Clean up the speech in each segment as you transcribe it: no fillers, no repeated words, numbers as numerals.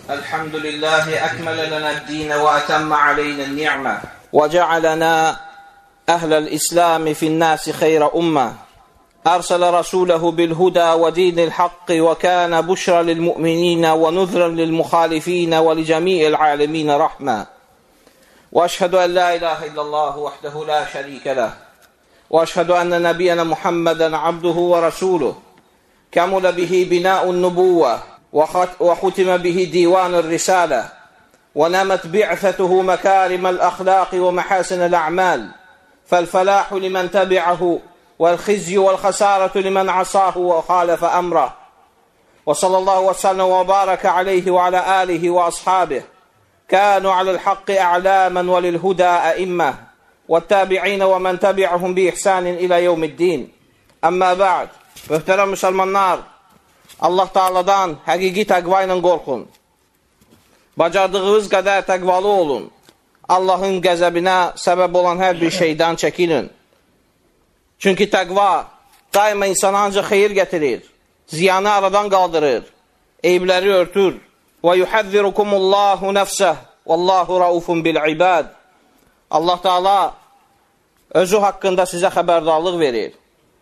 الحمد لله أكمل لنا الدين وأتم علينا النعمة وجعلنا أهل الإسلام في الناس خير أمة أرسل رسوله بالهدى ودين الحق وكان بشرى للمؤمنين ونذرا للمخالفين ولجميع العالمين رحمة وأشهد أن لا إله إلا الله وحده لا شريك له وأشهد أن نبينا محمدا عبده ورسوله كمل به بناء النبوة وختم به ديوان الرسالة ونمت بعثته مكارم الأخلاق ومحاسن الأعمال فالفلاح لمن تبعه والخزي والخسارة لمن عصاه وخالف أمره وصلى الله وسلم وبارك عليه وعلى آله وأصحابه كانوا على الحق أعلاما وللهدى أئمة والتابعين ومن تبعهم بإحسان إلى يوم الدين أما بعد Möhtərəm müsəlmanlar, Allah Taala'dan həqiqi təqva ilə qorxun. Bacardığınız qədər təqvalı olun. Allahın qəzəbinə səbəb olan hər bir şeydən çəkinin. Çünki təqva daima insana ancaq xeyir gətirir, ziyanı aradan qaldırır, eyibləri örtür. Və yuhəzzirukumullahu nəfsəh, vallahu raufun bil ibad. Allah Taala özü haqqında sizə xəbərdarlıq verir.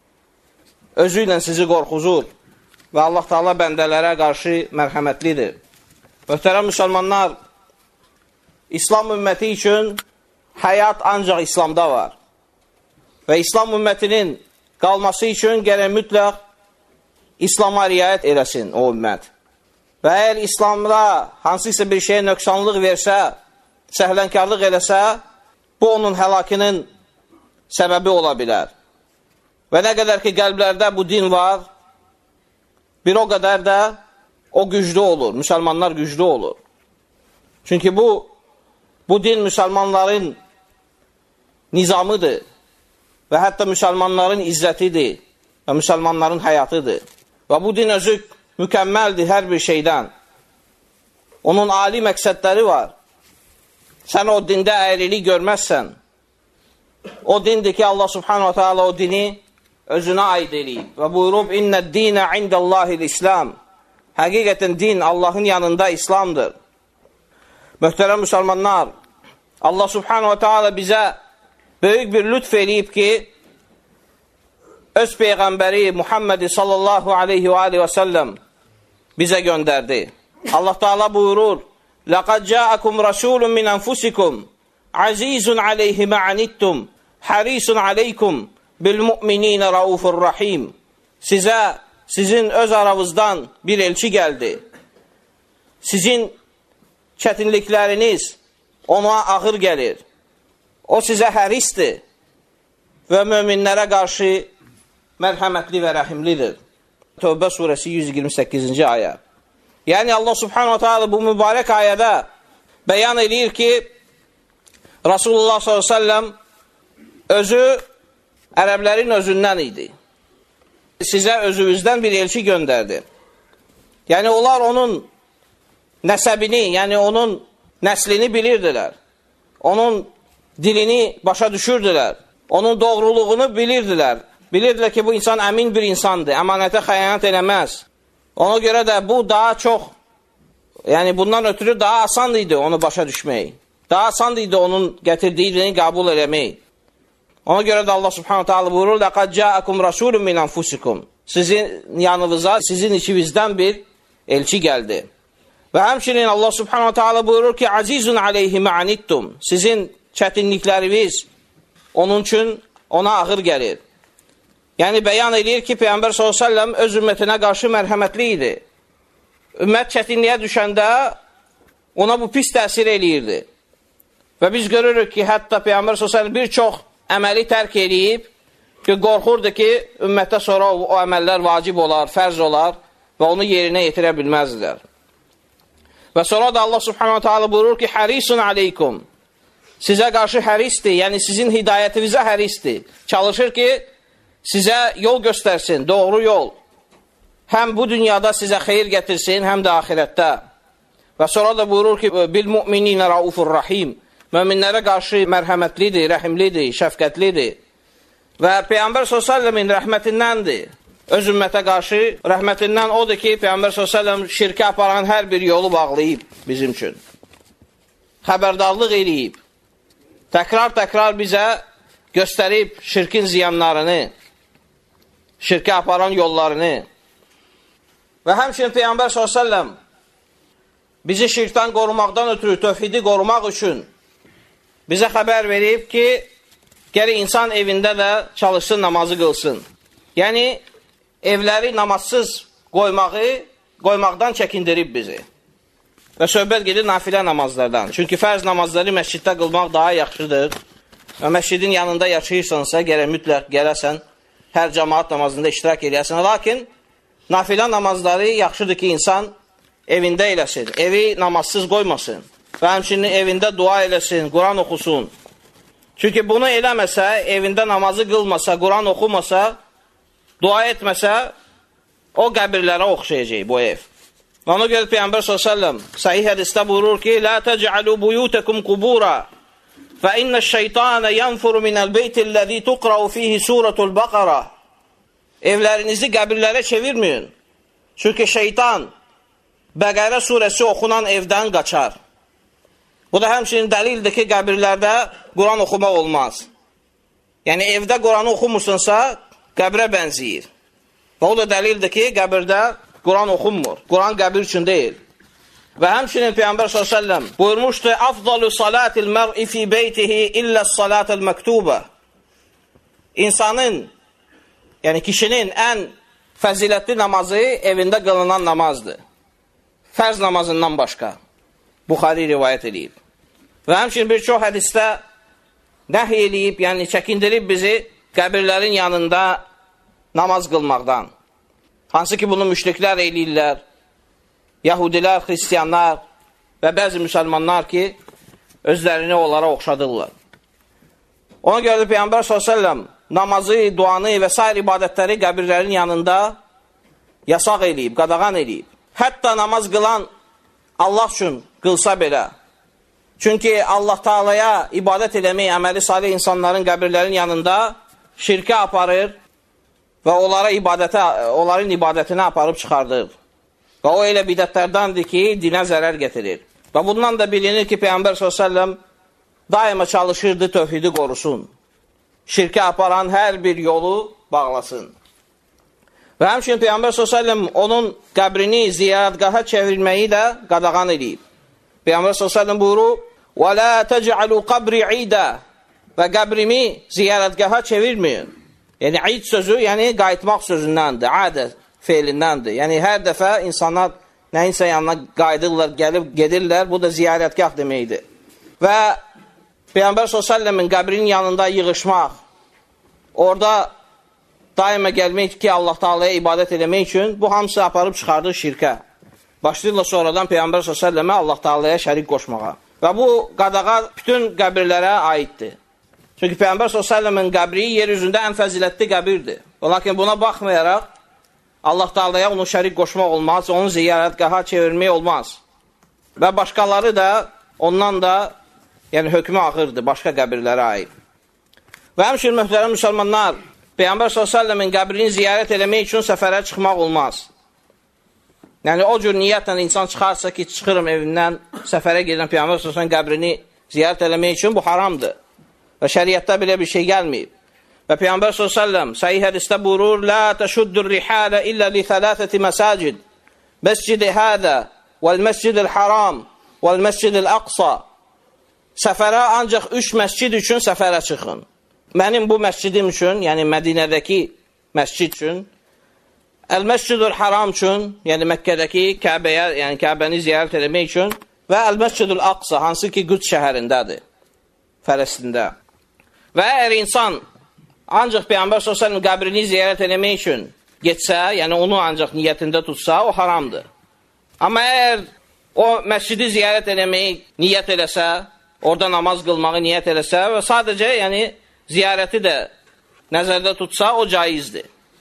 Özü ilə sizi qorxuzur və Allah Taala bəndələrə qarşı mərhəmətlidir. Möhtərəm müsəlmanlar, İslam ümməti üçün həyat ancaq İslamda var. Və İslam ümmətinin qalması üçün gərək mütləq İslama riayət eləsin o ümmət. Və əgər İslamda hansısa bir şeyə nöqsanlıq versə, səhlənkarlıq eləsə, bu onun həlakının səbəbi ola bilər. Və nə qədər ki, qəlblərdə bu din var, bir o qədər də o güclü olur, müsəlmanlar güclü olur. Çünki bu din müsəlmanların nizamıdır və hətta müsəlmanların izzətidir və müsəlmanların həyatıdır. Və bu din özü mükəmməldir hər bir şeydən. Onun ali məqsədləri var. Sən o dində əyrilik görməzsən. O dindir ki, Allah subhanahu wa ta'ala o dini özünə aid eləyib. Və buyurub, İnnəd dinə indəllahil İslam. Həqiqətən din Allahın yanında İslamdır. Möhtərəm müsəlmanlar, Allah subhanahu wa ta'ala bizə böyük bir lütf eləyib ki, öz Peyğəmbəri Muhammed sallallahu aleyhi və səlləm bizə göndərdi. Allah Taala buyurur, Laqad ca'akum rasulun min anfusikum, azizun aleyhi ma'anittum, harisun aleykum, bil-mu'mininə raufur rahim. Sizin öz aranızdan bir elçi gəldi. Sizin çətinlikləriniz ona ağır gəlir. O sizə hərisdir və möminlərə qarşı mərhəmətli və rəhimlidir. Tövbə surəsi 128-ci ayə. Yəni Allah subhanahu wa ta'ala bu mübarək ayədə bəyan edir ki, Rasulullah s.ə.v özü ərəblərin özündən idi. Sizə özünüzdən bir elçi göndərdi. Yəni onlar onun nəsəbini, yəni onun nəslini bilirdilər. Onun dilini başa düşürdülər. Onun doğruluğunu bilirdilər. Bilirdilər ki, bu insan əmin bir insandır, əmanətə xəyanət eləməz. Ona görə də bu daha çox, yəni bundan ötürü daha asan idi onu başa düşmək. Daha asan idi onun gətirdiyini qəbul eləmək. Ona görə də Allah subhanahu ta'ala buyurur, Laqad ca'akum rasulun min anfusikum. Sizin yanınıza, sizin içinizdən bir elçi gəldi. Və həmçinin Allah subhanahu ta'ala buyurur ki, Azizun aleyhi ma'anittum. Sizin çətinlikləriniz onun üçün ona ağır gəlir. Yəni bəyan edir ki, Peyğəmbər s.ə.v öz ümmətinə qarşı mərhəmətli idi. Ümmət çətinliyə düşəndə ona bu pis təsir eləyirdi. Və biz görürük ki, hətta Peyğəmbər s.ə.v bir çox əməli tərk edib ki, qorxurdu ki, ümmətdə sonra o əməllər vacib olar, fərz olar və onu yerinə yetirə bilməzdilər. Və sonra da Allah subhanahu ta'ala buyurur ki, Hərisun aleykum. Sizə qarşı hərisdir, yəni sizin hidayətinizə hərisdir. Çalışır ki, sizə yol göstərsin, doğru yol. Həm bu dünyada sizə xeyir gətirsin, həm də ahirətdə. Və sonra da buyurur ki, bil-mu'mininə raufur rahim. Möminlərə qarşı mərhəmətlidir, rəhimlidir, şəfqətlidir. Və Peyğəmbər s.ə.v-in rəhmətindəndir. öz ümmətə qarşı rəhmətindən odur ki, Peyğəmbər s.ə.v şirkə aparan hər bir yolu bağlayıb bizim üçün. Xəbərdarlıq eləyib. Təkrar bizə göstərib şirkin ziyanlarını, şirkə aparan yollarını. Və həmçinin Peyğəmbər s.ə.v bizi şirkdən qorumaqdan ötürü, tövhidi qorumaq üçün bizə xəbər verib ki, gəri insan evində də çalışsın, namazı qılsın. Yəni, evləri namazsız qoymaqdan çəkindirib bizi. Və söhbət gedir nafilə namazlardan. Çünki fərz namazları məsciddə qılmaq daha yaxşıdır. Və məscidin yanında yaşayırsansa, gərək mütləq gələsən, hər cəmaat namazında iştirak edəsən. Lakin, nafilə namazları yaxşıdır ki, insan evində eləsin, evi namazsız qoymasın və həmçinin evində dua eləsin, Quran oxusun. Çünki bunu eləməsə, evində namazı qılmasa, Quran oxumasa, dua etməsə, o qəbirlərə oxşayacaq bu ev. Və ona görə Peyğəmbər s.ə.v sahih hədisdə buyurur ki, "Lə təc'alu buyutəkum qubura, fə innəş-şeytanə yanfuru minəl beytilləzi tuqra'u fihi suratul Baqara." Evlərinizi qəbirlərə çevirməyin. Çünki şeytan Bəqərə surəsi oxunan evdən qaçar. Bu da həmçinin dəlildir ki, qəbirlərdə Quran oxumaq olmaz. Yəni, evdə Quranı oxumursunsa, qəbrə bənziyir. Və o da dəlildir ki, qəbirdə Quran oxunmur. Quran qəbir üçün deyil. Və həmçinin Peyğəmbər s.ə.v buyurmuşdu, "Afdalu salatil mər'i fi beytihi illəs salatil məktubə." İnsanın, yəni kişinin ən fəzilətli namazı evində qılınan namazdır. Fərz namazından başqa. Buxari rivayət edib. Və həmçinin bir çox hədisdə nəhy eləyib, yəni çəkindirib bizi qəbirlərin yanında namaz qılmaqdan. Hansı ki, bunu müşriklər eləyirlər, yahudilər, xristiyanlar və bəzi müsəlmanlar ki, özlərini onlara oxşadırlar. Ona görə də Peyğəmbər s.ə.v namazı, duanı və s. ibadətləri qəbirlərin yanında yasaq eləyib, qadağan eləyib. Hətta namaz qılan Allah üçün qılsa belə. Çünki Allah Taalaya ibadət eləmək, əməli salih insanların qəbirlərin yanında şirkə aparır və onların ibadətinə aparıb çıxardır. Və o elə bidətlərdəndir ki, dinə zərər getirir. Və bundan da bilinir ki, Peyğəmbər s.ə.v daima çalışırdı, tövhidi qorusun. Şirkə aparan hər bir yolu bağlasın. Və həmçinin Peyğəmbər s.ə.v onun qəbrini ziyarətgaha çevirməyi də qadağan edib. Peyğəmbər s.ə.v buyurur, وَلَا تَجْعَلُوا قَبْرِ عِيدًا və qəbrimi ziyarətgaha çevirməyin. Yəni, id sözü, yəni qayıtmaq sözündəndir, adə feilindəndir. Yəni, hər dəfə insanlar nəyinsə yanına qayıdırlar, gəlib gedirlər, bu da ziyarətgah deməkdir. Və Peyğəmbər s.ə.v-in qəbrinin yanında yığışmaq, orada daima gəlmək ki, Allah Taalaya ibadət eləmək üçün bu hamısı aparıb çıxardır şirkə. Başlayırlar sonradan Peyğəmbər s.ə.və Allah Taalaya şərik qoşmağa. Və bu qadağa bütün qəbirlərə aiddir. Çünki Peyğəmbər s.ə.v-in qəbri yer üzündə ən fəzilətli qəbirdir. Lakin buna baxmayaraq, Allah Taalaya onu şərik qoşmaq olmaz, onu ziyarətgaha çevirmək olmaz. Və başqaları da ondan da yəni hökmü ağırdır, başqa qəbirlərə aid. Və həmçinin möhtərəm müsəlmanlar, Peyğəmbər s.ə.v-in qəbrini ziyarət eləmək üçün səfərə çıxmaq olmaz. Yəni, o cür niyyətlə insan çıxarsa ki, çıxırım evindən, səfərə gedən Peyğəmbər s.ə.v-in qəbrini ziyarət eləmək üçün bu haramdır. Və şəriətdə belə bir şey gəlməyib. Və Peyğəmbər s.ə.v sahih hədisdə buyurur, "Lə təşuddur rihalə illə li thələthəti məsəcid, məscidi hədə, vəl-məscidil haram, vəl-məscidil əqsa." Səfərə ancaq 3 məscid üçün səfərə çıxın. Mənim bu məscidim üçün, yəni Mədinədəki məscid üçün, Əl-Məscidül Haram üçün, yəni Məkkədəki Kəbəyə, yəni Kəbəni ziyarət eləmək üçün və Əl-Məscidül Aqsa, hansı ki Qüds şəhərindədir, Fələstində. Və əgər insan ancaq Peyğəmbər s.ə.v qəbrini ziyarət eləmək üçün getsə, yəni onu ancaq niyyətində tutsa, o haramdır. Amma əgər o məscidi ziyarət eləməyi niyyət eləsə, orada namaz qılmağı niyyət eləsə və sadəcə yəni ziyarəti də nəzərdə tutsa, o caizdir.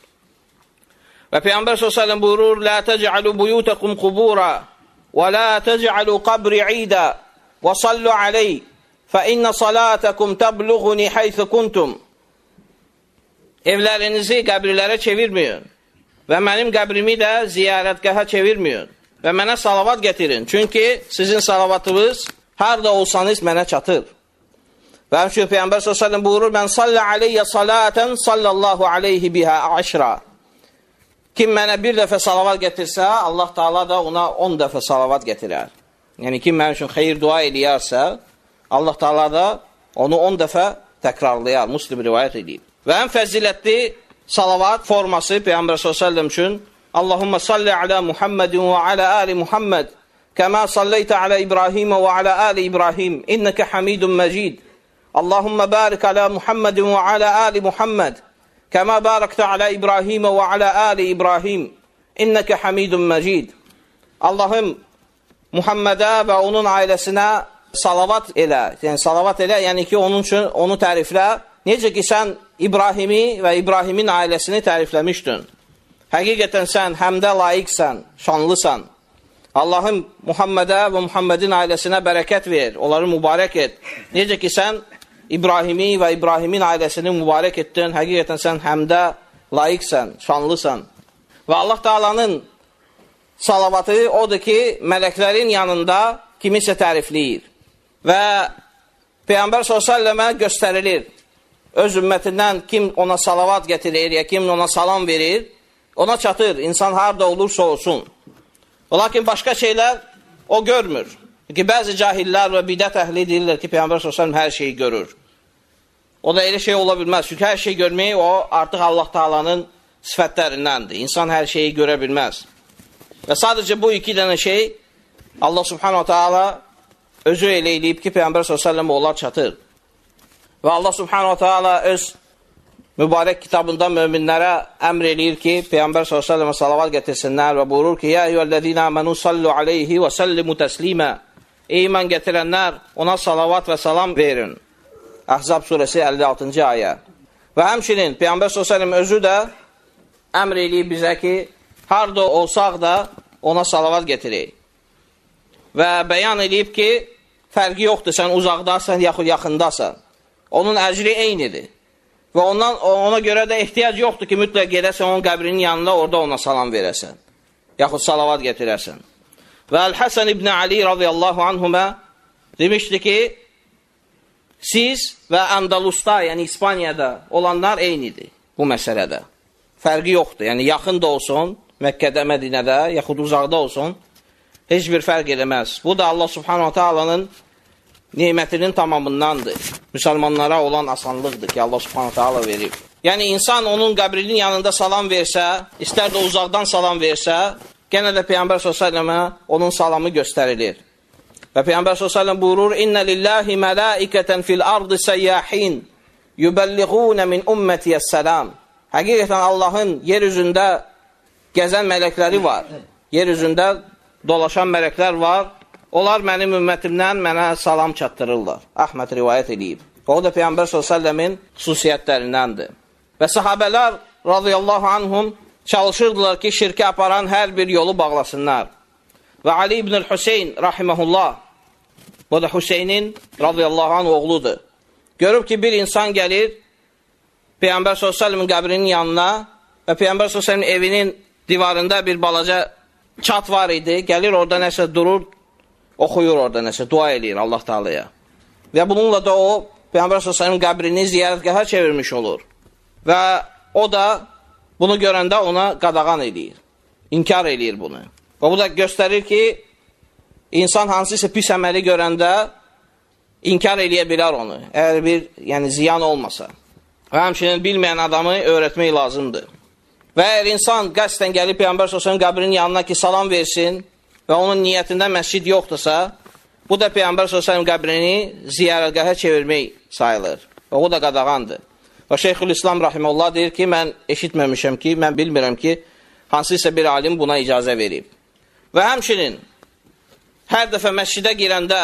Və Peyğəmbər s.ə.v buyurur, "Lə təc'alu buyutəkum qubura və lə təc'alu qabri idə və sallu aleyh fə innə salatəkum təbluğuni haythu kuntum." Evlərinizi qəbirlərə çevirməyin və mənim qəbrimi də ziyarətgaha çevirməyin və mənə salavat getirin. Çünki sizin salavatınız harada olsanız mənə çatır. Və həmçinin Peyğəmbər s.ə.v buyurur, mən sallə aleyyə salatən sallallahu aleyhi bihə əşra. Kim mənə bir dəfə salavat getirsə, Allah Taala da ona 10 dəfə salavat getirər. Yəni kim mənim üçün xeyir dua eləyərsə, Allah Taala da onu 10 dəfə təkrarlayar. Müslim rivayət edib. Və ən fəzilətli salavat forması Peyğəmbər s.ə.v üçün Allahumma salli ala Muhammedin və ala ali Muhammed kəmə salleytə ala İbrahim və ala ali İbrahim innəkə hamidun məcid. Allahumma barik ala Muhammedin və ala ali Muhammed kəmə barakta ala İbrahim və ala ali İbrahim innəkə hamidun məcid. Allahım Muhammedə və onun ailəsinə salavat elə. Yəni salavat elə, yəni ki onun üçün onu təriflə. Necə ki sən İbrahimi və İbrahimin ailəsini tərifləmişdin. Həqiqətən sən həmdə layiqsən, şanlısan. Allahım Muhammedə və Muhammedin ailəsinə bərəkət ver, onları mübarək et. Necə ki sən İbrahimi və İbrahimin ailəsini mübarək etdin, həqiqətən sən həmdə layiqsən, şanlısan. Və Allah Taalanın salavatı odur ki, mələklərin yanında kimisə tərifləyir. Və Peyğəmbər s.ə.və göstərilir. Öz ümmətindən kim ona salavat getirir, ya kim ona salam verir, ona çatır, insan harada olursa olsun. Lakin başqa şeylər o görmür. Çünki bəzi cahillər və bidət əhli deyirlər ki, Peyğəmbər s.ə.v hər şeyi görür. O da elə şey ola bilməz. Çünki hər şey görmək o artıq Allah Taalanın sifətlərindəndir. İnsan hər şeyi görə bilməz. Və sadəcə bu iki dənə şey Allah Subhanahu Taala özü elə eləyib ki, Peyğəmbər s.ə.v onlar çatır. Və Allah Subhanahu Taala öz mübarək kitabında möminlərə əmr eləyir ki, Peyğəmbər s.ə.və salavat getirsinlər və buyurur ki, Ya eyyühəl-ləzīnə əmənu sallu aleyhi və səllimu təslimə. Ey iman getirənlər, ona salavat və salam verin. Əhzab surəsi 56-cı ayə. Və həmçinin Peyğəmbər s.ə.v özü də əmr eləyib bizə ki, harada olsaq da ona salavat getirək. Və bəyan eləyib ki, fərqi yoxdur, sən uzaqdasan, yaxud yaxındasan. Onun əcri eynidir. Və ona görə də ehtiyac yoxdur ki, mütləq gedəsən onun qəbrinin yanında, orada ona salam verəsən. Yaxud salavat getirəsən. Və Əl-Həsən ibn Ali radiyallahu anhumə demişdi ki, siz və Andalusda, yəni İspaniyada olanlar eynidir bu məsələdə. Fərqi yoxdur. Yəni yaxın da olsun, Məkkədə, Mədinədə, yaxud uzaqda olsun, heç bir fərq edəməz. Bu da Allah Subhanahu Taala'nın nemətinin tamamındandır. Müsəlmanlara olan asanlıqdır ki, Allah Subhanahu Taala verib. Yəni insan onun qəbrinin yanında salam versə, istər də uzaqdan salam versə, genə də Peyğəmbər s.ə.və onun salamı göstərilir. Və Peyğəmbər s.ə.v buyurur, İnnə lillahi mələikətən fil ardı səyyahin yübəlliğunə min ümmətiyəs-səlam. Həqiqətən Allahın yer üzündə gəzən mələkləri var. Yer üzündə dolaşan mələklər var. Onlar mənim ümmətimdən mənə salam çatdırırlar. Əhməd rivayət edib. O da Peyğəmbər s.ə.v-in xüsusiyyətlərindəndir. Və sahabələr radiyallahu anhum çalışırdılar ki, şirkə aparan hər bir yolu bağlasınlar. Və Ali ibn Hüseyn rahiməhullah, bu da Hüseynin radiyallahu anh oğludur. Görüb ki, bir insan gəlir Peyğəmbər s.ə.v-in qəbrinin yanına və Peyğəmbər s.ə.v-in evinin divarında bir balaca çat var idi. Gəlir orada nəsə durur, oxuyur orada nəsə, dua eləyir Allah Taala'ya. Və bununla da o, Peyğəmbər s.ə.v-in qəbrini ziyarətgaha çevirmiş olur. Və o da bunu görəndə ona qadağan eləyir, inkar eləyir bunu. Və bu da göstərir ki, insan hansısa pis əməli görəndə inkar eləyə bilər onu, əgər bir ziyan olmasa. Və həmçinin bilməyən adamı öyrətmək lazımdır. Və əgər insan qəsdən gəlib Peyğəmbər s.ə.v-in qəbrinin yanına ki, salam versin və onun niyyətində məscid yoxdursa, bu da Peyğəmbər s.ə.v-in qəbrini ziyarətgaha çevirmək sayılır. Və o da qadağandır. Və Şeyxülislam rahimehullah deyir ki, mən eşitməmişəm ki, mən bilmirəm ki, hansısa bir alim buna icazə verib. Və həmçinin hər dəfə məscidə girəndə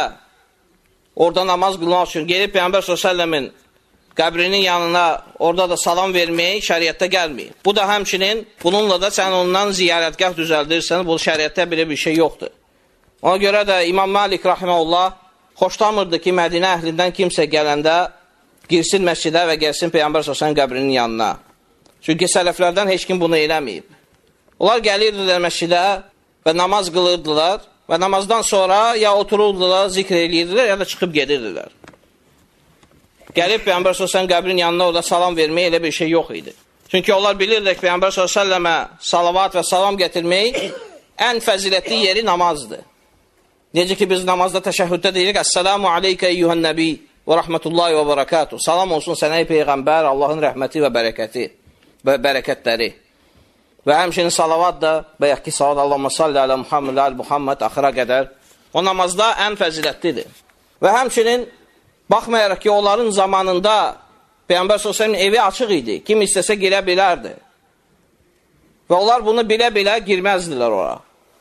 orada namaz qılmaq üçün gelib Peyğəmbər s.ə.v-in qəbrinin yanına orada da salam vermək şəriətdə gəlməyib. Bu da həmçinin bununla da sən ondan ziyarətgah düzəldirsən, bu şəriətdə belə bir şey yoxdur. Ona görə də İmam Malik rahimehullah xoşlamırdı ki, Mədinə əhlindən kimsə gələndə girsin məscidə və gəlsin Peyğəmbər s.ə.v qəbrinin yanına. Çünki sələflərdən heç kim bunu eləməyib. Onlar gəlirdilər məscidə və namaz qılırdılar və namazdan sonra ya otururdular, zikr edirdilər, ya da çıxıb gedirdilər. Gəlib Peyğəmbər s.ə.v qəbrin yanına orada salam vermək elə bir şey yox idi. Çünki onlar bilirlər ki, Peyğəmbər s.ə.və salavat və salam gətirmək ən fəzilətli yeri namazdır. Necə ki, biz namazda təşəhhüddə deyirik, Əssəlamu aleykə eyyuhən nəbi və rəhmətullahi və bərəkatuhu. Salam olsun sənə ey Peyğəmbər, Allahın rəhməti və bərəkətləri. Və həmçinin salavat da, bəyək ki, salavat Allahümə salli alə Muhammed, alə Muhammed, axıra qədər o namazda ən fəzilətlidir. Və həmçinin, baxmayaraq ki, onların zamanında Peyğəmbər s.ə.v evi açıq idi, kim istəsə girə bilərdi. Və onlar bunu bilə-bilə girməzdilər ora.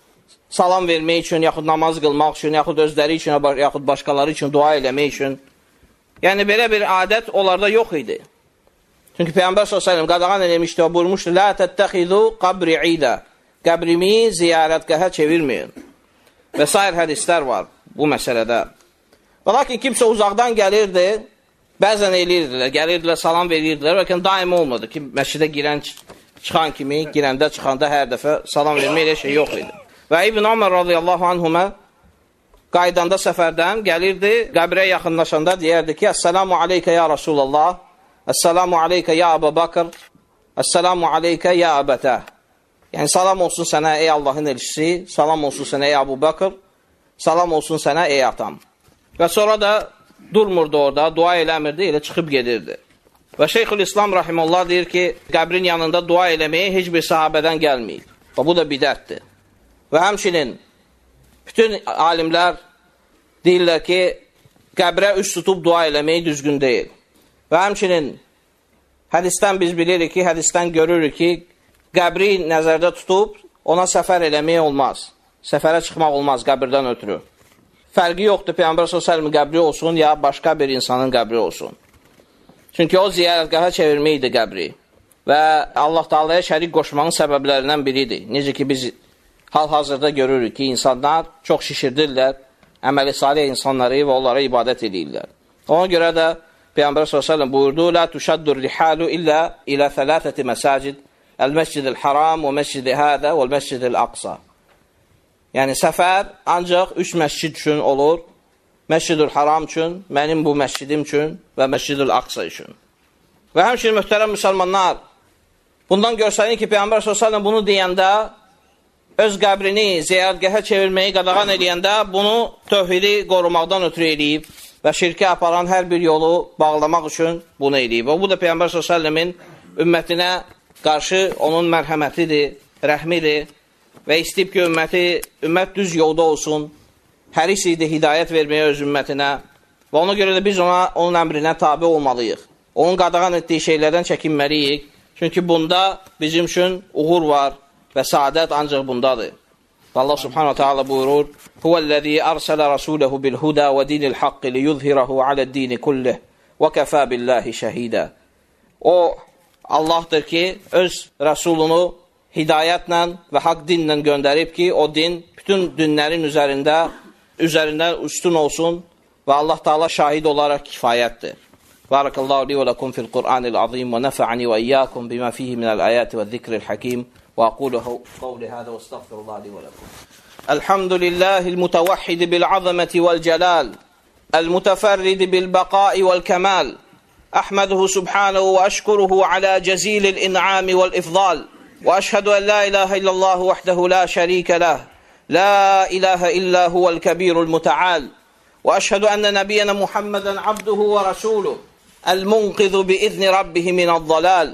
Salam vermək üçün, yaxud namaz qılmaq üçün, yaxud özləri üçün, yaxud başqaları üçün dua eləmək üçün. Yəni, belə bir adət onlarda yox idi. Çünki Peyğəmbər s.ə.v qadağan eləmişdi, o buyurmuşdu, Lə təttəxidu qabri idə, qəbrimi ziyarətgəhə çevirməyin. Və sair hədislər var bu məsələdə. Və lakin kimsə uzaqdan gəlirdi, bəzən eləyirdilər, gəlirdilər, salam verirdilər, lakin daim olmadı ki, məscidə girən, çıxan kimi, girəndə, çıxanda hər dəfə salam vermək elə şey yox idi. Və İbn Ömər radiyallahu anhümə qaydanda səfərdən gəlirdi, qəbrə yaxınlaşanda deyərdi ki, Əssəlamu aleykə ya Rasulallah, Əssəlamu aleykə ya Əbu Bakır, Əssəlamu aleykə ya Əbətə. Yəni, salam olsun sənə ey Allahın elçisi, salam olsun sənə ey Əbu Bakır, salam olsun sənə ey atam. Və sonra da durmurdu orada, dua eləmirdi, elə çıxıb gedirdi. Və Şeyxülislam Rahimullah deyir ki, qəbrin yanında dua eləməyə heç bir sahabədən gəlməyib. Və bu da bidətdir. Və həmçinin bütün alimlər deyirlər ki, qəbrə üst tutub dua eləməyi düzgün deyil. Və həmçinin hədisdən biz bilirik ki, hədisdən görürük ki, qəbri nəzərdə tutub ona səfər eləmək olmaz. Səfərə çıxmaq olmaz qəbirdən ötürü. Fərqi yoxdur, Peyğəmbər s.ə.v qəbri olsun, ya başqa bir insanın qəbri olsun. Çünki o ziyarətgaha çevirməkdir qəbri. Və Allah Taalaya şərik qoşmağın səbəblərindən biridir. Necə ki, biz hal-hazırda görürük ki, insanlar çox şişirdirlər əməli salih insanları və onlara ibadət edirlər. Ona görə də Peyğəmbər s.ə.v buyurdu, Lə tuşaddur rihalu illə ilə thəlâthəti məsacid, əl-məscid-il haram və məscid-i hədə və məscid-il aqsa. Yəni, səfər ancaq 3 məscid üçün olur. Məscid-ül haram üçün, mənim bu məscidim üçün və məscid-ül aqsa üçün. Və həmçinin möhtərəm müsəlmanlar, bundan görsənir ki, Peyğəmbər s.ə.v bunu deyəndə, öz qəbrini ziyarətgəhə çevirməyi qadağan edəndə, bunu tövhidi qorumaqdan ötürü eləyib və şirkə aparan hər bir yolu bağlamaq üçün bunu eləyib. Və bu da Peyğəmbər s.ə.v-in ümmətinə qarşı onun mərhəmətidir, rəhmidir və istəyib ki, ümmət düz yolda olsun, həris idi hidayət verməyə öz ümmətinə və ona görə də biz onun əmrinə tabi olmalıyıq. Onun qadağan etdiyi şeylərdən çəkinməliyik, çünki bunda bizim üçün uğur var və saadət ancaq bundadır. Allah subhanahu ta'ala buyurur, Huvəl-ləzi ərsələ rasuləhu bil-hudə və dinil haqqi liyuzhirahu aləd-dini kullih və kəfə billahi şəhidə. O, Allahdır ki, öz rəsulunu hidayətlə və haqq dinlə göndərib ki, o din bütün dinlərin üzərindən üstün olsun və Allah Taala şahid olaraq kifayətdir. Barakallahu li və lakum fil Qur'anil azim və nafa'ani və iyyakum bima fihi minəl ayati və zikril hakim və aqulu qawli hada və estağfirullah li və lakum. Elhamdülillahi'l mutevahhid bil azamati vel celal, el mutafarrid bil baqa'i vel kemal. Ahmaduhu subhanahu ve eşkuruhu ala cezilil in'ami vel ifdal. وأشهد أن لا إله إلا الله وحده لا شريك له لا إله إلا هو الكبير المتعال وأشهد أن نبينا محمدا عبده ورسوله المنقذ بإذن ربه من الضلال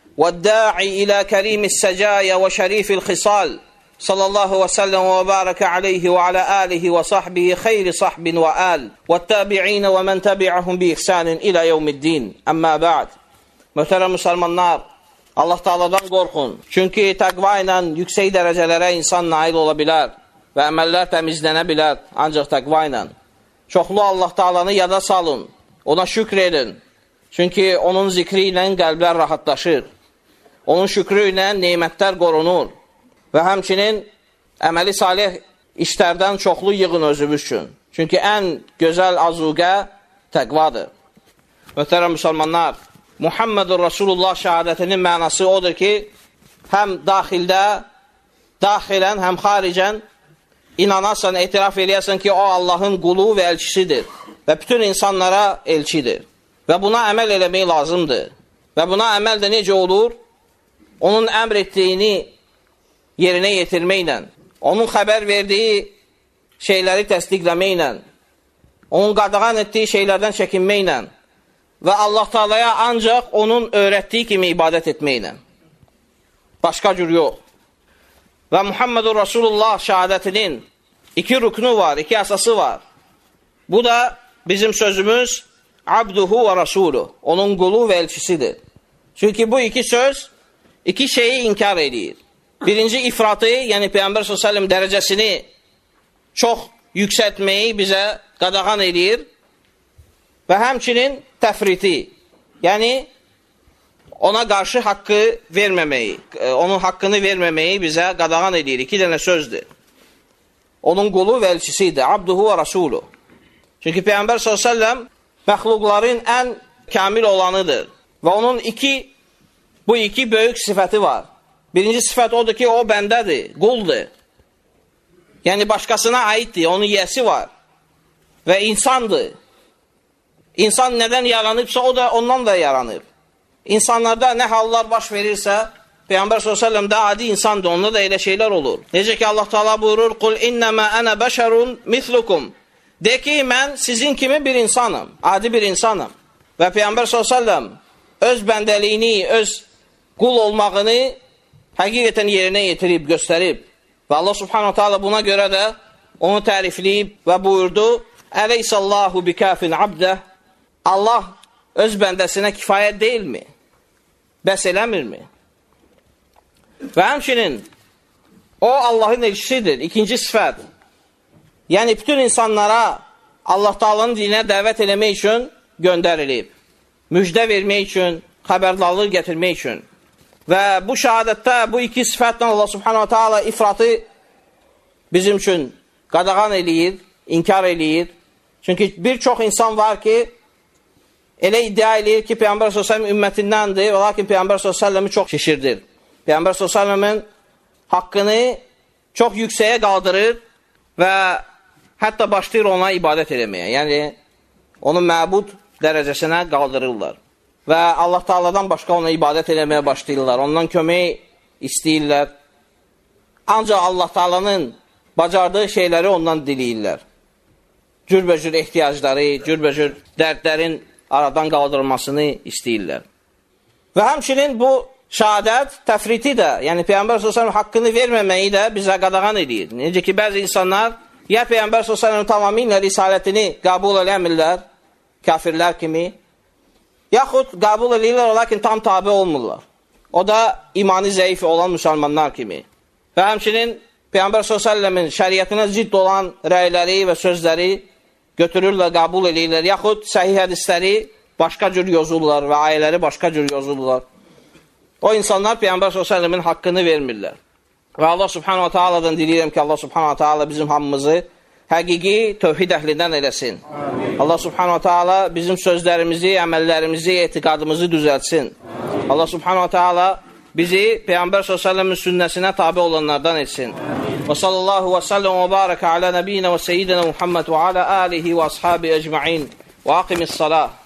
والداعي إلى كريم السجايا وشريف الخصال صلى الله وسلم وبارك عليه وعلى آله وصحبه خير صحب وآل والتابعين ومن تبعهم بإحسان إلى يوم الدين أما بعد. Möhtərəm müsəlmanlar, Allah Taala'dan qorxun. Çünki təqva ilə yüksək dərəcələrə insan nail ola bilər və əməllər təmizlənə bilər ancaq təqva ilə. Çoxlu Allah Taala'nı yada salın, ona şükr edin. Çünki onun zikri ilə qəlblər rahatlaşır. Onun şükrü ilə nemətlər qorunur. Və həmçinin əməli salih işlərdən çoxlu yığın özünüz üçün. Çünki ən gözəl azuqə təqvadır. Möhtərəm müsəlmanlar, Muhammedur Rasulullah şəhadətinin mənası odur ki, həm daxildə daxilən, həm xaricən inanasan, etiraf eləyəsən ki, o Allahın qulu və elçisidir və bütün insanlara elçidir və buna əməl eləmək lazımdır və buna əməl də necə olur? Onun əmr etdiyini yerinə yetirməklə, onun xəbər verdiyi şeyləri təsdiqləməklə, onun qadağan etdiyi şeylərdən çəkinməklə və Allah Taalaya ancaq onun öyrətdiyi kimi ibadət etməklə. Başqa cür yox. Və Muhammedur Rasulullah şəhadətinin 2 rüknü var, 2 əsası var. Bu da bizim sözümüz abduhu və rasuluh, onun qulu və elçisidir. Çünki bu 2 söz 2 şeyi inkar edir. Birinci ifratı, yəni Peyğəmbər s.ə.v dərəcəsini çox yüksəltməyi bizə qadağan edir və həmçinin təfriti, yəni ona qarşı haqqı verməməyi, onun haqqını verməməyi bizə qadağan edir. 2 dənə sözdür. Onun qulu və elçisidir, abduhu və rasuluh. Çünki Peyğəmbər s.ə.v məxluqların ən kamil olanıdır və onun bu 2 böyük sifəti var. Birinci sifət odur ki, o bəndədir, quldur. Yəni başqasına aiddir, onun yiyəsi var və insandır. İnsan nədən yaranıbsa, o da ondan da yaranıb. İnsanlarda nə hallar baş verirsə, Peyğəmbər s.ə.v də adi insandır, onda da elə şeylər olur. Necə ki Allah Teala buyurur, qul innəmə ənə bəşərun mislukum. De ki, mən sizin kimi bir insanım, adi bir insanım. Və Peyğəmbər s.ə.v öz bəndəliyini, öz qul olmağını həqiqətən yerinə yetirib, göstərib. Və Allah subhanahu ta'ala buna görə də onu tərifləyib və buyurdu, Əleyhissallahu bikafin abdə. Allah öz bəndəsinə kifayət deyilmi? Bəs eləmirmi? Və həmçinin o Allahın elçisidir, 2-ci sifət. Yəni bütün insanlara Allah Taala'nın dininə dəvət eləmək üçün göndərilib. Müjdə vermək üçün, xəbərdarlıq gətirmək üçün. Və bu şəhadətdə bu 2 sifətlə Allah subhanahu ta'ala ifratı bizim üçün qadağan eləyir, inkar eləyir. Çünki bir çox insan var ki, elə iddia eləyir ki, Peyğəmbər s.ə.v ümmətindəndir, lakin Peyğəmbər s.ə.v-i çox şişirdir. Peyğəmbər s.ə.v-in haqqını çox yüksəyə qaldırır və hətta başlayır ona ibadət eləməyə. Yəni, onu məbud dərəcəsinə qaldırırlar. Və Allah Taala'dan başqa ona ibadət eləməyə başlayırlar. Ondan kömək istəyirlər. Ancaq Allah Taala'nın bacardığı şeyləri ondan diləyirlər. Cürbəcür ehtiyacları, cürbəcür dərdlərin aradan qaldırılmasını istəyirlər. Və həmçinin bu şəhadət təfriti də, yəni Peyğəmbər s.ə.v haqqını verməməyi də bizə qadağan edir. Necə ki, bəzi insanlar ya Peyğəmbər s.ə.v tamamilə risalətini qəbul eləmirlər, kafirlər kimi, yaxud qəbul edirlər, lakin tam tabi olmurlar. O da imanı zəif olan müsəlmanlar kimi. Və həmçinin Peyğəmbər s.ə.v-in şəriyyətinə zidd olan rəyləri və sözləri götürürlər, qəbul edirlər, yaxud səhih hədisləri başqa cür yozurlar və ayələri başqa cür yozurlar. O insanlar Peyğəmbər s.ə.v-in haqqını vermirlər. Və Allah subhanahu ta'ala'dan diləyirəm ki, Allah subhanahu ta'ala bizim hamımızı həqiqi tövhid əhlindən eləsin. Amin. Allah subhanahu ta'ala bizim sözlərimizi, əməllərimizi, etiqadımızı düzəltsin. Amin. Allah subhanahu ta'ala bizi Peyğəmbər s.ə.v-in sünnəsinə tabi olanlardan etsin. Və sallallahu və səlləm və barəkə alə nəbiyyinə və seyyidinə Muhammed və alə alihi və ashabi əcma'in və aqimis salah.